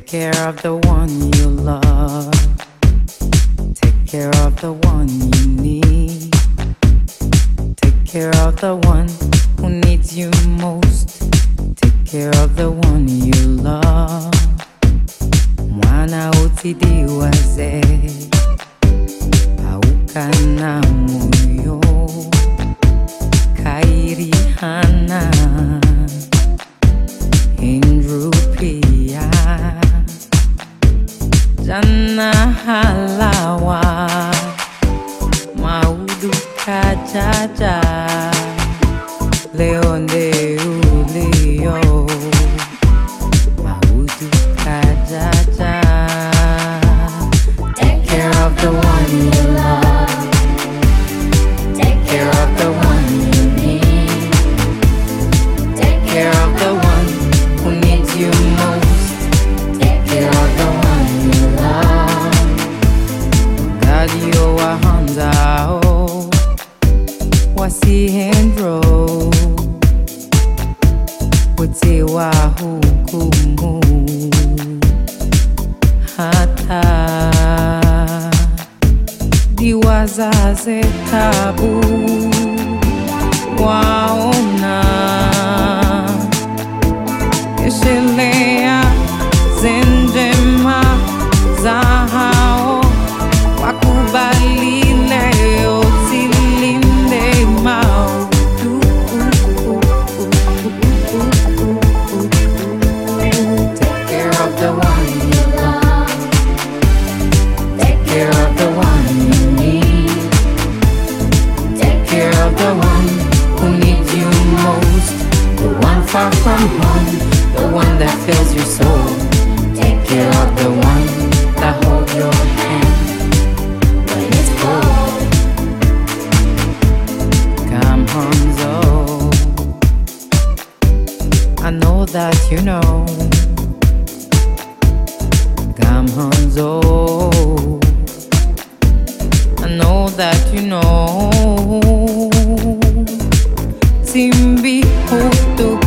care of the one you love. Take care of the one you need. Take care of the one who needs you most. Take care of the one you love. Mwana utidiwaze aukana moyo kairi hana Indrupia Jana halawa Maudu kajaja Leonde ulio Maudu kajaja. Take care of the one you love. Take care of the one you need. Take care of the one who needs you most. Take care of the one you love. God, you are Hanzao, wasihendro, wote wa hukumu hata diwazaze tabu waona Eshelea zenjema za hao wakubali leo zilinde maudu. Take care of the one you love. Take care of the one you need. Take care of the one who needs you most. The one far from home, the one that fills your soul. Take care of the one that holds your hand when it's cold. Come Hanzo, I know that you know. Come Hanzo, I know that you know. Simbi Hutu